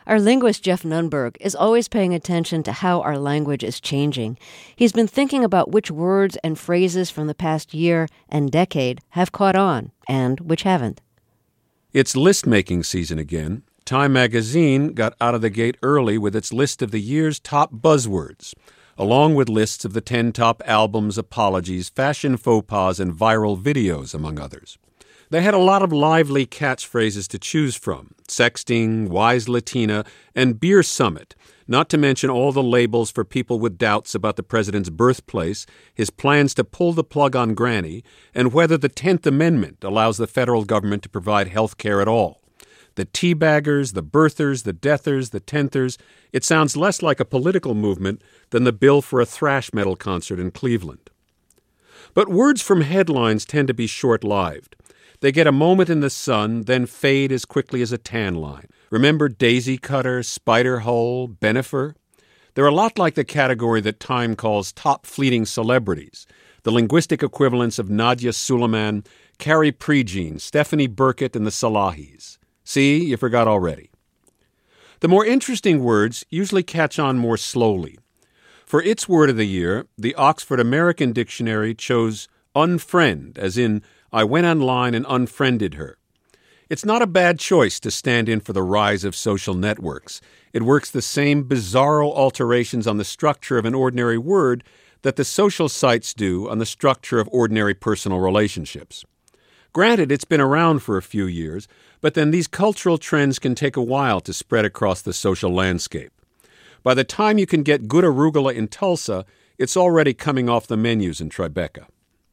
Our linguist Jeff Nunberg is always paying attention to how our language is changing. He's been thinking about which words and phrases from the past year and decade have caught on and which haven't. It's list-making season again. Time magazine got out of the gate early with its list of the year's top buzzwords, along with lists of the 10 top albums, apologies, fashion faux pas, and viral videos, among others. They had a lot of lively catchphrases to choose from: sexting, wise Latina, and beer summit, not to mention all the labels for people with doubts about the president's birthplace, his plans to pull the plug on Granny, and whether the 10th Amendment allows the federal government to provide health care at all. The teabaggers, the birthers, the deathers, the tenthers. It sounds less like a political movement than the bill for a thrash metal concert in Cleveland. But words from headlines tend to be short-lived. They get a moment in the sun, then fade as quickly as a tan line. Remember daisy cutter, spider hole, Benifer? They're a lot like the category that Time calls top fleeting celebrities, the linguistic equivalents of Nadia Suleiman, Carrie Prejean, Stephanie Burkett, and the Salahis. See, you forgot already. The more interesting words usually catch on more slowly. For its word of the year, the Oxford American Dictionary chose unfriend, as in, I went online and unfriended her. It's not a bad choice to stand in for the rise of social networks. It works the same bizarro alterations on the structure of an ordinary word that the social sites do on the structure of ordinary personal relationships. Granted, it's been around for a few years, but then these cultural trends can take a while to spread across the social landscape. By the time you can get good arugula in Tulsa, it's already coming off the menus in Tribeca.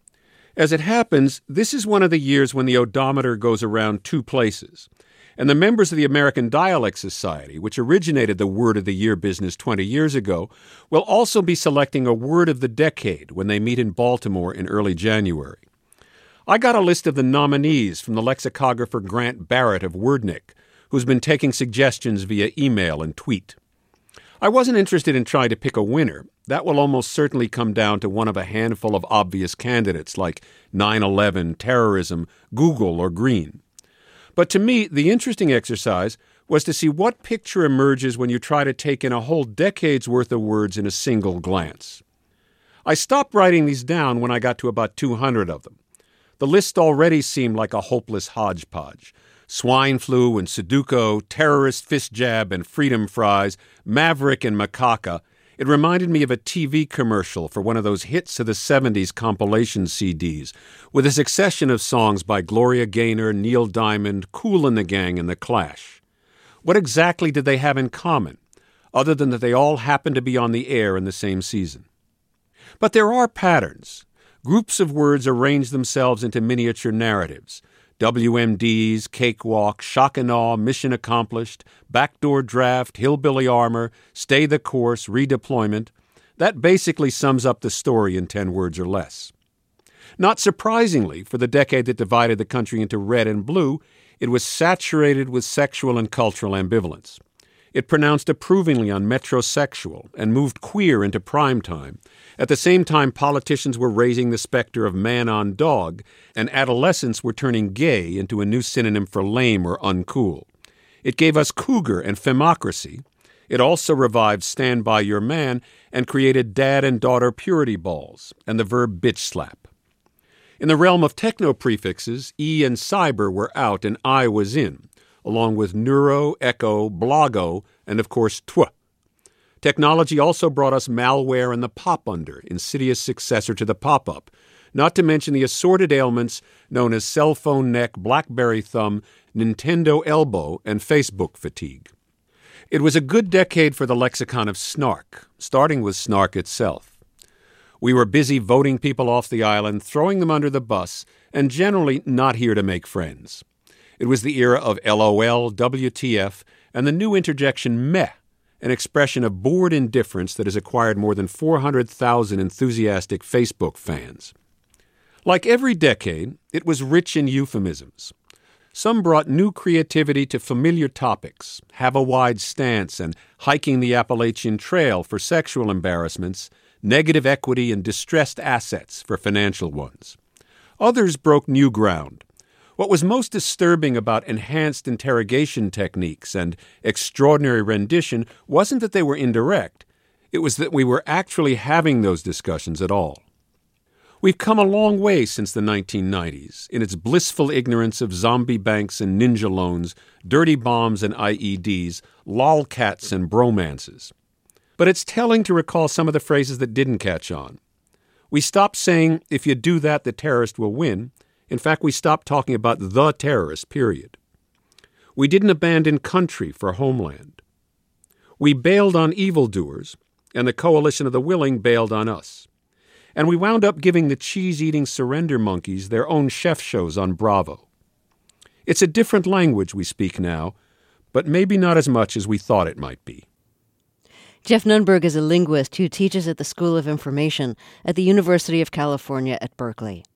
As it happens, this is one of the years when the odometer goes around two places, and the members of the American Dialect Society, which originated the Word of the Year business 20 years ago, will also be selecting a Word of the Decade when they meet in Baltimore in early January. I got a list of the nominees from the lexicographer Grant Barrett of Wordnik, who's been taking suggestions via email and tweet. I wasn't interested in trying to pick a winner. That will almost certainly come down to one of a handful of obvious candidates like 9/11, terrorism, Google, or Green. But to me, the interesting exercise was to see what picture emerges when you try to take in a whole decade's worth of words in a single glance. I stopped writing these down when I got to about 200 of them. The list already seemed like a hopeless hodgepodge. Swine flu and Sudoku, terrorist fist jab and freedom fries, maverick and macaca. It reminded me of a TV commercial for one of those hits of the 70s compilation CDs, with a succession of songs by Gloria Gaynor, Neil Diamond, Kool and the Gang, and The Clash. What exactly did they have in common, other than that they all happened to be on the air in the same season? But there are patterns. Groups of words arrange themselves into miniature narratives. WMDs, cakewalk, shock and awe, mission accomplished, backdoor draft, hillbilly armor, stay the course, redeployment. That basically sums up the story in 10 words or less. Not surprisingly, for the decade that divided the country into red and blue, it was saturated with sexual and cultural ambivalence. It pronounced approvingly on metrosexual and moved queer into prime time. At the same time, politicians were raising the specter of man on dog, and adolescents were turning gay into a new synonym for lame or uncool. It gave us cougar and femocracy. It also revived stand by your man and created dad and daughter purity balls and the verb bitch slap. In the realm of techno-prefixes, E and cyber were out and I was in, along with neuro, echo, blogo, and of course tw. Technology also brought us malware and the pop-under, insidious successor to the pop-up, not to mention the assorted ailments known as cell phone neck, BlackBerry thumb, Nintendo elbow, and Facebook fatigue. It was a good decade for the lexicon of snark, starting with snark itself. We were busy voting people off the island, throwing them under the bus, and generally not here to make friends. It was the era of LOL, WTF, and the new interjection meh, an expression of bored indifference that has acquired more than 400,000 enthusiastic Facebook fans. Like every decade, it was rich in euphemisms. Some brought new creativity to familiar topics, have a wide stance and hiking the Appalachian Trail for sexual embarrassments, negative equity and distressed assets for financial ones. Others broke new ground. What was most disturbing about enhanced interrogation techniques and extraordinary rendition wasn't that they were indirect. It was that we were actually having those discussions at all. We've come a long way since the 1990s, in its blissful ignorance of zombie banks and ninja loans, dirty bombs and IEDs, lolcats and bromances. But it's telling to recall some of the phrases that didn't catch on. We stopped saying, if you do that, the terrorist will win. In fact, we stopped talking about the terrorist, period. We didn't abandon country for homeland. We bailed on evildoers, and the coalition of the willing bailed on us. And we wound up giving the cheese-eating surrender monkeys their own chef shows on Bravo. It's a different language we speak now, but maybe not as much as we thought it might be. Jeff Nunberg is a linguist who teaches at the School of Information at the University of California at Berkeley.